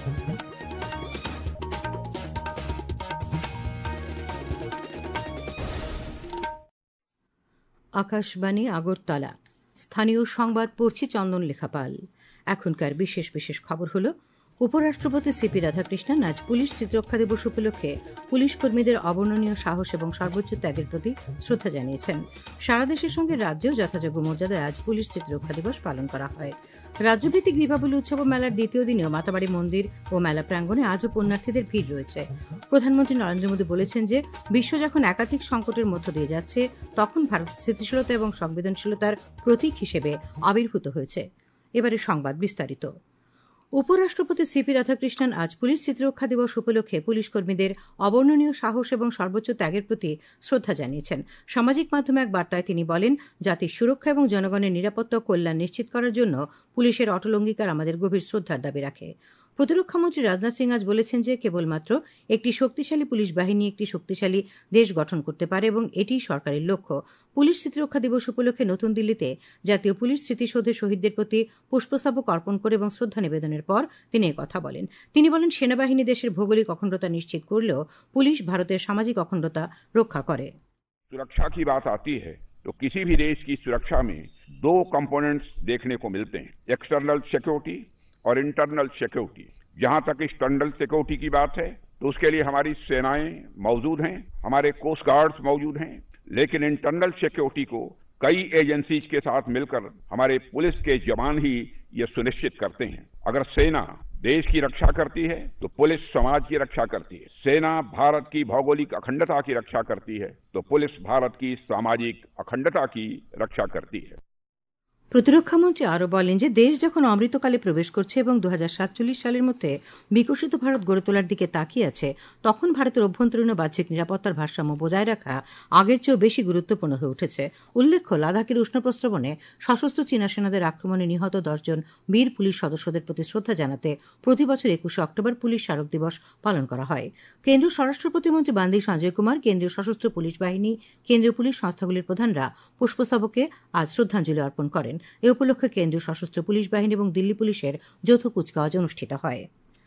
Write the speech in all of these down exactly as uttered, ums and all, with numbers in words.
আকাশবাণী আগরতলা। স্থানীয় সংবাদ পড়ছি চন্দন লেখাপাল। এখনকার বিশেষ বিশেষ খবর হলো, উপরাষ্ট্রপতি সিপি রাধাকৃষ্ণন আজ পুলিশ স্মৃতিরক্ষা দিবস উপলক্ষে পুলিশ কর্মীদের অবর্ণনীয় সাহস এবং সর্বোচ্চ ত্যাগের প্রতি শ্রদ্ধা জানিয়েছেন। সারা দেশের সঙ্গে রাজ্যেও যথাযোগ্য মর্যাদায় আজ পুলিশ স্মৃতিরক্ষা দিবস পালন করা হয়। রাজ্যভিত্তিক দীপাবলি উৎসব মেলার দ্বিতীয় দিনেও মাতাবাড়ি মন্দির ও মেলা প্রাঙ্গণে আজও পুণ্যার্থীদের ভিড় রয়েছে। প্রধানমন্ত্রী নরেন্দ্র মোদী বলেছেন যে বিশ্ব যখন একাধিক সংকটের মধ্য দিয়ে যাচ্ছে, তখন ভারত স্থিতিশীলতা এবং সংবেদনশীলতার প্রতীক হিসেবে আবির্ভূত হয়েছে। এবারে সংবাদ বিস্তারিত। উপরাষ্ট্রপতি সিপি রাধাকৃষ্ণন আজ পুলিশ স্মৃতিরক্ষা দিবস উপলক্ষে পুলিশ কর্মীদের অবর্ণনীয় সাহস এবং সর্বোচ্চ ত্যাগের প্রতি শ্রদ্ধা জানিয়েছেন। সামাজিক মাধ্যমে এক বার্তায় তিনি বলেন, জাতির সুরক্ষা এবং জনগণের নিরাপত্তা ও কল্যাণ নিশ্চিত করার জন্য পুলিশের অটল অঙ্গীকার আমাদের গভীর শ্রদ্ধার দাবি রাখে। প্রতিরক্ষামন্ত্রী রাজনাথ সিং আজ বলেছেন যে কেবলমাত্র একটি শক্তিশালী পুলিশ বাহিনী একটি শক্তিশালী দেশ গঠন করতে পারে এবং এটিই সরকারের লক্ষ্য। পুলিশ স্মৃতিরক্ষা দিবস উপলক্ষে নতুন দিল্লিতে জাতীয় পুলিশ স্মৃতিসৌধে শহীদদের প্রতি পুষ্পস্তবক অর্পণ করে এবং শ্রদ্ধা নিবেদনের পর তিনি কথা বলেন। তিনি বলেন, সেনাবাহিনী দেশের ভৌগোলিক অখণ্ডতা নিশ্চিত করলেও পুলিশ ভারতের সামাজিক অখণ্ডতা রক্ষা করে। सुरक्षा की बात आती है तो किसी भी देश की सुरक्षा में दो कंपोनेंट्स देखने को मिलते हैं, एक्सटर्नल सिक्योरिटी और इंटरनल सिक्योरिटी। जहां तक एक्सटर्नल सिक्योरिटी की बात है तो उसके लिए हमारी सेनाएं मौजूद हैं, हमारे कोस्ट गार्ड्स मौजूद हैं, लेकिन इंटरनल सिक्योरिटी को कई एजेंसीज के साथ मिलकर हमारे पुलिस के जवान ही ये सुनिश्चित करते हैं। अगर सेना देश की रक्षा करती है तो पुलिस समाज की रक्षा करती है। सेना भारत की भौगोलिक अखंडता की रक्षा करती है तो पुलिस भारत की सामाजिक अखंडता की रक्षा करती है। প্রতিরক্ষামন্ত্রী আরও বলেন যে দেশ যখন অমৃতকালে প্রবেশ করছে এবং দু হাজার সাতচল্লিশ সালের মধ্যে বিকশিত ভারত গড়ে তোলার দিকে তাকিয়ে আছে, তখন ভারতের অভ্যন্তরীণ ও বাহ্যিক নিরাপত্তার ভারসাম্য বজায় রাখা আগের চেয়েও বেশি গুরুত্বপূর্ণ হয়ে উঠেছে। উল্লেখ্য, লাদাখের উষ্ণপ্রস্রবণে সশস্ত্র চীনা সেনাদের আক্রমণে নিহত দশজন বীর পুলিশ সদস্যদের প্রতি শ্রদ্ধা জানাতে প্রতি বছর একুশে অক্টোবর পুলিশ স্মারক দিবস পালন করা হয়। কেন্দ্রীয় স্বরাষ্ট্র প্রতিমন্ত্রী বান্দি সঞ্জয় কুমার, কেন্দ্রীয় সশস্ত্র পুলিশ বাহিনী, কেন্দ্রীয় পুলিশ সংস্থাগুলির প্রধানরা পুষ্পস্তবকে আজ শ্রদ্ধাঞ্জলি অর্পণ করেন। এ উপলক্ষে কেন্দ্রীয় সশস্ত্র পুলিশ বাহিনী এবং দিল্লি পুলিশের যৌথ কুচকাওয়াজ অনুষ্ঠিত হয়।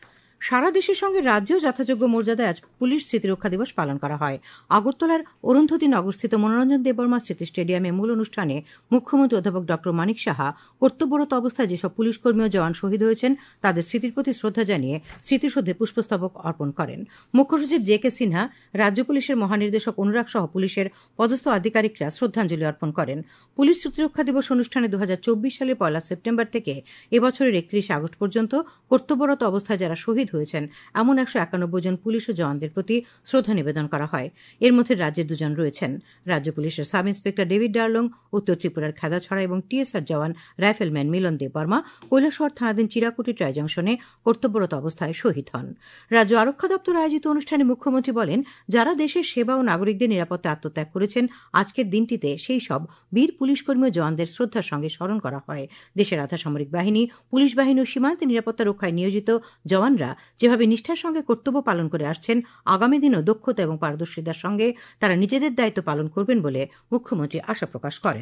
সারা দেশের সঙ্গে রাজ্যেও যথাযোগ্য মর্যাদায় আজ পুলিশ স্মৃতিরক্ষা দিবস পালন করা হয়। আগরতলার অরুন্ধতী নগরস্থিত মনোরঞ্জন দেববর্মা স্মৃতি স্টেডিয়ামে মূল অনুষ্ঠানে মুখ্যমন্ত্রী অধ্যাপক ড মানিক সাহা কর্তব্যরত অবস্থায় যেসব পুলিশ কর্মী ও জওয়ান শহীদ হয়েছেন তাদের স্মৃতির প্রতি শ্রদ্ধা জানিয়ে স্মৃতিসৌধে পুষ্পস্তবক অর্পণ করেন। মুখ্য সচিব জে কে সিনহা, রাজ্য পুলিশের মহানির্দেশক অনুরাগ সহ পুলিশের পদস্থ আধিকারিকরা শ্রদ্ধাঞ্জলি অর্পণ করেন। পুলিশ স্মৃতিরক্ষা দিবস অনুষ্ঠানে দু হাজার চব্বিশ সালের পয়লা সেপ্টেম্বর থেকে এবছরের একত্রিশে আগস্ট পর্যন্ত কর্তব্যরত অবস্থায় যারা শহীদ হয়েছেন এমন একশো একানব্বই জন পুলিশ ও জওয়ানদের প্রতি শ্রদ্ধা নিবেদন করা হয়। এর মধ্যে রাজ্যের দুজন রয়েছেন। রাজ্য পুলিশের সাব ইন্সপেক্টর ডেভিড ডার্লং, উত্তর ত্রিপুরার খেদাছড়া এবং টিএসআর জওয়ান রাইফেলম্যান মিলন দেববর্মা কৈলাসহর থানাধীন চিরাকুটি ট্রাই জংশনে কর্তব্যরত অবস্থায় শহীদ হন। রাজ্য আরক্ষা দপ্তর আয়োজিত অনুষ্ঠানে মুখ্যমন্ত্রী বলেন, যারা দেশের সেবা ও নাগরিকদের নিরাপত্তা আত্মত্যাগ করেছেন, আজকের দিনটিতে সেই সব বীর পুলিশকর্মী ও জওয়ানদের শ্রদ্ধার সঙ্গে স্মরণ করা হয়। দেশের আধা সামরিক বাহিনী, পুলিশ বাহিনী ও সীমান্তে নিরাপত্তা রক্ষায় নিয়োজিত জওয়ানরা যেভাবে নিষ্ঠার সঙ্গে কর্তব্য পালন করে আসছেন, আগামী দিনও দক্ষতা এবং পারদর্শিতার সঙ্গে তারা নিজেদের দায়িত্ব পালন করবেন বলে মুখ্যমন্ত্রী আশা প্রকাশ করেন।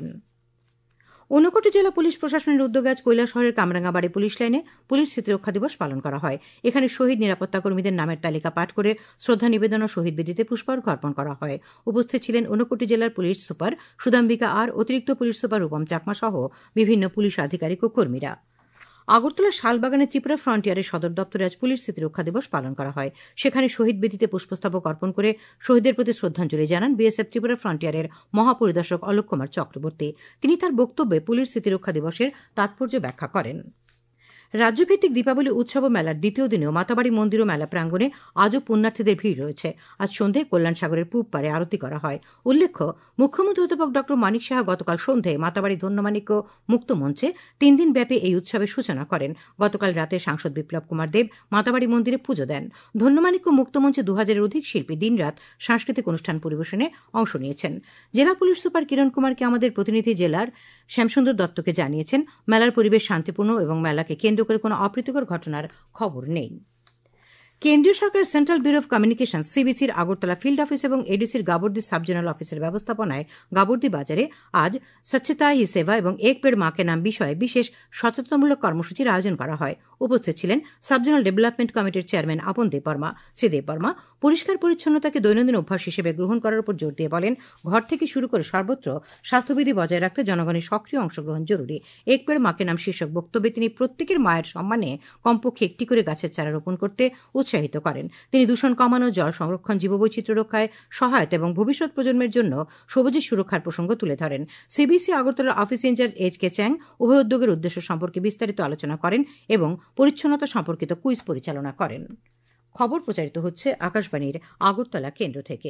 ঊনকোটি জেলা পুলিশ প্রশাসনের উদ্যোগে আজ কৈলাসহরের কামরাঙ্গাবাড়ি পুলিশ লাইনে পুলিশ স্মৃতিরক্ষা দিবস পালন করা হয়। এখানে শহীদ নিরাপত্তা কর্মীদের নামের তালিকা পাঠ করে শ্রদ্ধা নিবেদন ও শহীদ বেদিতে পুষ্পার্ঘ অর্পণ করা হয়। উপস্থিত ছিলেন ঊনকোটি জেলার পুলিশ সুপার সুদাম্বিকা আর, অতিরিক্ত পুলিশ সুপার রূপম চাকমা সহ বিভিন্ন পুলিশ আধিকারিক ও কর্মীরা। আগরতলা শালবাগানে ত্রিপুরা ফ্রন্টিয়ারের সদর দপ্তরে আজ পুলিশ স্মৃতিরক্ষা দিবস পালন করা হয়। সেখানে শহীদ বেদিতে পুষ্পস্তবক অর্পণ করে শহীদদের প্রতি শ্রদ্ধাঞ্জলি জানান বিএসএফ ত্রিপুরা ফ্রন্টিয়ারের মহাপরিদর্শক অলোক কুমার চক্রবর্তী। তিনি তার বক্তব্যে পুলিশ স্মৃতিরক্ষা দিবসের তাৎপর্য ব্যাখ্যা করেন। রাজ্যভিত্তিক দীপাবলি উৎসব মেলার দ্বিতীয় দিনেও মাতাবাড়ি মন্দির ও মেলা প্রাঙ্গণে আজও পুণ্যার্থীদের ভিড় রয়েছে। আজ সন্ধ্যায় কল্যাণ সাগরের পূব পারে আরতি করা হয়। উল্লেখ্য, মুখ্যমন্ত্রী অধ্যাপক ড মানিক সাহা গতকাল সন্ধ্যায় মাতাবাড়ি ধন্যমাণিক্য মুক্ত মঞ্চে তিন দিন ব্যাপী এই উৎসবের সূচনা করেন। গতকাল রাতে সাংসদ বিপ্লব কুমার দেব মাতাবাড়ি মন্দিরে পুজো দেন। ধন্যমাণিক্য মুক্ত মঞ্চে দু হাজারের অধিক শিল্পী দিনরাত সাংস্কৃতিক অনুষ্ঠান পরিবেশনে অংশ নিয়েছেন। জেলা পুলিশ সুপার কিরণ কুমারকে আমাদের প্রতিনিধি জেলার শ্যামসুন্দর দত্তকে জানিয়েছেন, মেলার পরিবেশ শান্তিপূর্ণ এবং মেলাকে কেন্দ্র করে কোনো অপ্রীতিকর ঘটনার খবর নেই। কেন্দ্রীয় সরকারের সেন্ট্রাল ব্যুরো অফ কমিউনিকেশন সিবিসির আগরতলা ফিল্ড অফিস এবং এডিসির গাবর্দি সাব জোনাল অফিসের ব্যবস্থাপনায় গাবর্দি বাজারে আজ স্বচ্ছতা হি সেবা এবং এক পেড় মা কে নাম বিষয়ে বিশেষ সচেতনতামূলক কর্মসূচির আয়োজন করা হয়। উপস্থিত ছিলেন সাবজোনাল ডেভেলপমেন্ট কমিটির চেয়ারম্যান আপন দেববর্মা। শ্রী দেববর্মা পরিষ্কার পরিচ্ছন্নতাকে দৈনন্দিন অভ্যাস হিসেবে গ্রহণ করার উপর জোর দিয়ে বলেন, ঘর থেকে শুরু করে সর্বত্র স্বাস্থ্যবিধি বজায় রাখতে জনগণের সক্রিয় অংশগ্রহণ জরুরি। এক পেড় মাকে নাম শীর্ষক বক্তব্যে তিনি প্রত্যেকের মায়ের সম্মানে কমপক্ষে একটি করে গাছের চারা রোপণ করতে উৎসাহিত করেন। তিনি দূষণ কমানো, জল সংরক্ষণ, জীববৈচিত্র্য রক্ষায় সহায়তা এবং ভবিষ্যৎ প্রজন্মের জন্য সবুজের সুরক্ষার প্রসঙ্গ তুলে ধরেন। সিবিসি আগরতলার office incharge H K Chang উভয় উদ্যোগের উদ্দেশ্য সম্পর্কে বিস্তারিত আলোচনা করেন এবং পরিচ্ছন্নতা সম্পর্কিত কুইজ পরিচালনা করেন। খবর প্রচারিত হচ্ছে আকাশবাণীর আগরতলা কেন্দ্র থেকে।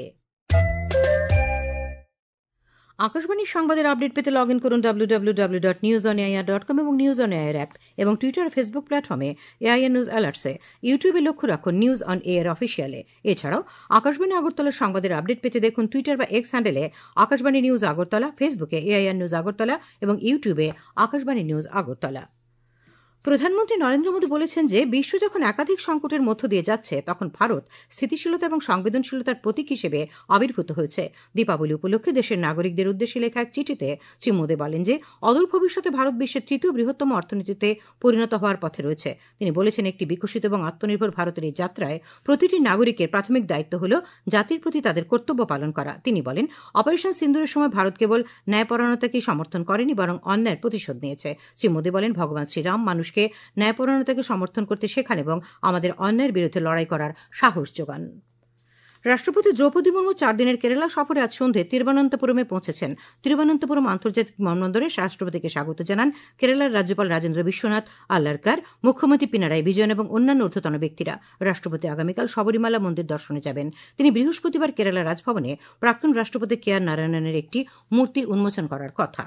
আকাশবাণীর সংবাদের আপডেট পেতে লগ ইন করুন W W W dot news on AIR dot com এবং নিউজ অন এআইআর অ্যাপ এবং টুইটার ফেসবুক প্ল্যাটফর্মে এআইআর নিউজ অ্যালার্টসে। ইউটিউবে লক্ষ্য রাখুন নিউজ অন এআইআর অফিসিয়ালে। এছাড়াও আকাশবাণী আগরতলার সংবাদের আপডেট পেতে দেখুন টুইটার বা এক্স হ্যান্ডেলে আকাশবাণী নিউজ আগরতলা, ফেসবুকে এআইআর নিউজ আগরতলা এবং ইউটিউবে আকাশবাণী নিউজ আগরতলা। প্রধানমন্ত্রী নরেন্দ্র মোদী বলেছেন যে বিশ্ব যখন একাধিক সংকটের মধ্য দিয়ে যাচ্ছে তখন ভারত স্থিতিশীলতা এবং সংবেদনশীলতার প্রতীক হিসেবে আবির্ভূত হয়েছে। দীপাবলি উপলক্ষে দেশের নাগরিকদের উদ্দেশ্যে লেখা এক চিঠিতে শ্রী মোদী বলেন যে অদূর ভবিষ্যতে ভারত বিশ্বের তৃতীয় বৃহত্তম অর্থনীতিতে পরিণত হওয়ার পথে রয়েছে। তিনি বলেছেন, একটি বিকশিত এবং আত্মনির্ভর ভারতের এই যাত্রায় প্রতিটি নাগরিকের প্রাথমিক দায়িত্ব হল জাতির প্রতি তাদের কর্তব্য পালন করা। তিনি বলেন, অপারেশন সিন্দুরের সময় ভারত কেবল ন্যায়পরায়ণতাকেই সমর্থন করেনি, বরং অন্যায়ের প্রতিশোধ নিয়েছে। শ্রী মোদী বলেন, ভগবান শ্রীরাম মানুষকে ন্যায়পরায়ণতাকে সমর্থন করতে শেখান এবং আমাদের অন্যায়ের বিরুদ্ধে লড়াই করার সাহস যোগান। রাষ্ট্রপতি দ্রৌপদী মুর্মু চার দিনের কেরালা সফরে আজ সন্ধে তিরুবনন্তপুরমে পৌঁছেছেন। তিরুবনন্তপুরম আন্তর্জাতিক বিমানবন্দরে রাষ্ট্রপতিকে স্বাগত জানান কেরালার রাজ্যপাল রাজেন্দ্র বিশ্বনাথ আল্লারকার, মুখ্যমন্ত্রী পিনারাই বিজয়ন এবং অন্যান্য ঊর্ধ্বতন ব্যক্তিরা। রাষ্ট্রপতি আগামীকাল শবরীমালা মন্দির দর্শনে যাবেন। তিনি বৃহস্পতিবার কেরালা রাজভবনে প্রাক্তন রাষ্ট্রপতি কে আর নারায়ণনের একটি মূর্তি উন্মোচন করার কথা।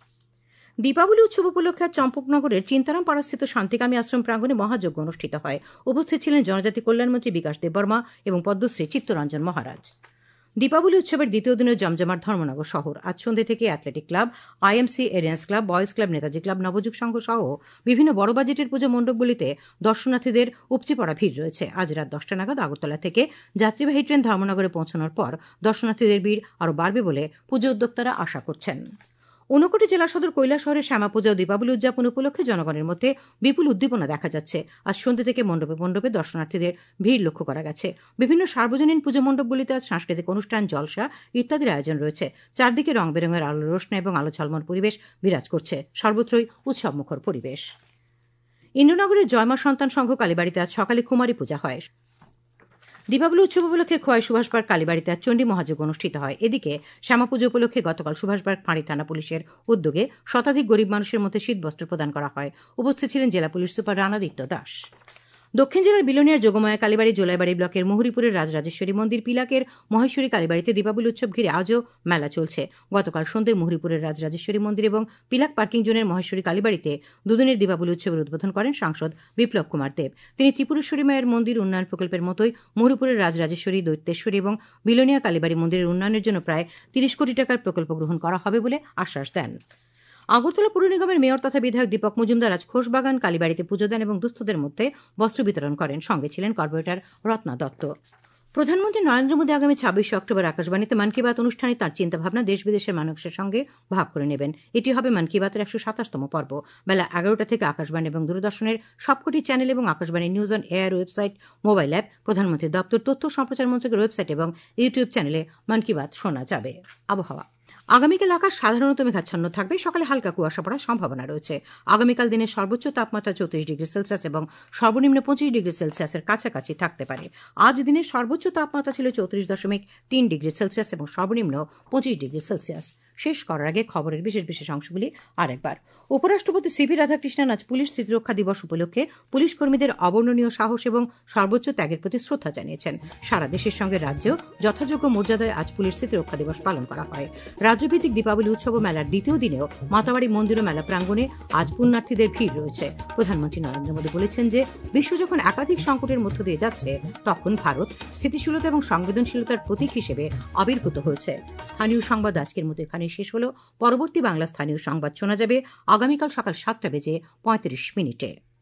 দীপাবলি উৎসব উপলক্ষে চম্পকনগরের চিন্তারাম পাড়াস্থিত শান্তিকামী আশ্রম প্রাঙ্গণে মহাযজ্ঞ অনুষ্ঠিত হয়। উপস্থিত ছিলেন জনজাতি কল্যাণমন্ত্রী বিকাশ দেববর্মা এবং পদ্মশ্রী চিত্তরঞ্জন মহারাজ। দীপাবলি উৎসবের দ্বিতীয় দিনের জমজমাট ধর্মনগর শহর। আজ সন্ধ্যে থেকে athletic club, IMC, Aryans club, boys club, Netaji club, Nabajug Sangha সহ বিভিন্ন বড় বাজেটের পুজো মণ্ডপগুলিতে দর্শনার্থীদের উপচে পড়া ভিড় রয়েছে। আজ রাত দশটা নাগাদ আগরতলা থেকে যাত্রীবাহী ট্রেন ধর্মনগরে পৌঁছানোর পর দর্শনার্থীদের ভিড় আরও বাড়বে বলে পুজো উদ্যোক্তারা আশা করছেন। ঊনকোটি জেলা সদর কৈলাসহরের শ্যামাপূজা ও দীপাবলি উদযাপন উপলক্ষে জনগণের মধ্যে বিপুল উদ্দীপনা দেখা যাচ্ছে। আজ সন্ধ্যে থেকে মণ্ডপে মণ্ডপে দর্শনার্থীদের ভিড় লক্ষ্য করা গেছে। বিভিন্ন সার্বজনীন পুজো মণ্ডপগুলিতে আজ সাংস্কৃতিক অনুষ্ঠান, জলসা ইত্যাদির আয়োজন রয়েছে। চারদিকে রং বেরঙের আলো রোশনা এবং আলো ঝলমল পরিবেশ বিরাজ করছে। সর্বত্রই উৎসবমুখর পরিবেশ। ইন্দ্রনগরের জয়মা সন্তান সংঘ কালীবাড়িতে আজ সকালে কুমারী পূজা হয়। দীপাবলি উৎসব উপলক্ষে খোয়াই সুভাষপার্ক কালীবাড়িতে আজ চণ্ডী মহাযজ্ঞ অনুষ্ঠিত হয়। এদিকে শ্যামাপুজো উপলক্ষে গতকাল সুভাষপার্ক ফাঁড়ি থানা পুলিশের উদ্যোগে শতাধিক গরিব মানুষের মধ্যে শীতবস্ত্র প্রদান করা হয়। উপস্থিত ছিলেন জেলা পুলিশ সুপার রানাদিত্য দাস। দক্ষিণ জেলার বিলোনিয়ার যোগমায়া কালীবাড়ি, জোলাইবাড়ি ব্লকের মুহুরীপুরের রাজরাজেশ্বরী মন্দির, পিলাকের মহেশ্বরী কালীবাড়িতে দীপাবলি উৎসব ঘিরে আজও মেলা চলছে। গতকাল সন্ধ্যায় মুহুরীপুরের রাজরাজেশ্বরী মন্দির এবং পিলাক পার্কিং জোনের মহেশ্বরী কালীবাড়িতে দুদিনের দীপাবলি উৎসবের উদ্বোধন করেন সাংসদ বিপ্লব কুমার দেব। তিনি ত্রিপুরেশ্বরী মায়ের মন্দির উন্নয়ন প্রকল্পের মতোই মুহুরীপুরের রাজরাজেশ্বরী, দৈত্যেশ্বরী এবং বিলোনিয়া কালীবাড়ি মন্দিরের উন্নয়নের জন্য প্রায় তিরিশ কোটি টাকার প্রকল্প গ্রহণ করা হবে বলে আশ্বাস দেন। আগরতলা পুর নিগমের মেয়র তথা বিধায়ক দীপক মজুমদার আজ খোশবাগান কালীবাড়িতে পুজো দেন এবং দুস্থদের মধ্যে বস্ত্র বিতরণ করেন। সঙ্গে ছিলেন কর্পোরেটর রত্না দত্ত। প্রধানমন্ত্রী নরেন্দ্র মোদী আগামী ছাব্বিশে অক্টোবর আকাশবাণীতে মন কি বাত অনুষ্ঠানে তাঁর চিন্তাভাবনা দেশ বিদেশের মানুষের সঙ্গে ভাগ করে নেবেন। এটি হবে মন কি বাতের একশো সাতাশতম পর্ব। বেলা এগারোটা থেকে আকাশবাণী এবং দূরদর্শনের সবকটি চ্যানেল এবং Akashvani news on air website, mobile app, প্রধানমন্ত্রীর দপ্তর, তথ্য সম্প্রচার মন্ত্রকের ওয়েবসাইট এবং ইউটিউব চ্যানেলে মন কি বাত শোনা যাবে। আবহাওয়া। আগামীকাল আকাশ সাধারণত মেঘাচ্ছন্ন থাকবে। সকালে হালকা কুয়াশা পড়ার সম্ভাবনা রয়েছে। আগামীকাল দিনের সর্বোচ্চ তাপমাত্রা চৌত্রিশ ডিগ্রি সেলসিয়াস এবং সর্বনিম্ন পঁচিশ ডিগ্রি সেলসিয়াসের কাছাকাছি থাকতে পারে। আজ দিনের সর্বোচ্চ তাপমাত্রা ছিল চৌত্রিশ দশমিক তিন ডিগ্রি সেলসিয়াস এবং সর্বনিম্ন পঁচিশ ডিগ্রি সেলসিয়াস। শেষ করার আগে খবরের বিশেষ বিশেষ অংশগুলি আরেকবার। উপরাষ্ট্রপতি সিভি রাধাকৃষ্ণন আজ পুলিশ স্মৃতিরক্ষা দিবস উপলক্ষে পুলিশ কর্মীদের অবর্ণনীয় সাহস এবং সর্বোচ্চ ত্যাগের প্রতি শ্রদ্ধা জানিয়েছেন। সারা দেশের সঙ্গে রাজ্যেও যথাযোগ্য মর্যাদায় আজ পুলিশ স্মৃতিরক্ষা দিবস পালন করা হয়। রাজ্যভিত্তিক দীপাবলি উৎসব মেলার দ্বিতীয় দিনেও মাতাবাড়ি মন্দির ও মেলা প্রাঙ্গণে আজ পুণ্যার্থীদের ভিড় রয়েছে। প্রধানমন্ত্রী নরেন্দ্র মোদী বলেছেন যে বিশ্ব যখন একাধিক সংকটের মধ্য দিয়ে যাচ্ছে তখন ভারত স্থিতিশীলতা এবং সংবেদনশীলতার প্রতীক হিসেবে আবির্ভূত হয়েছে। স্থানীয় সংবাদ আজকের মতো এখানে শেষ হলো। পরবর্তী বাংলা স্থানীয় সংবাদ শোনা যাবে আগামীকাল সকাল সাতটা বেজে পঁয়ত্রিশ মিনিটে।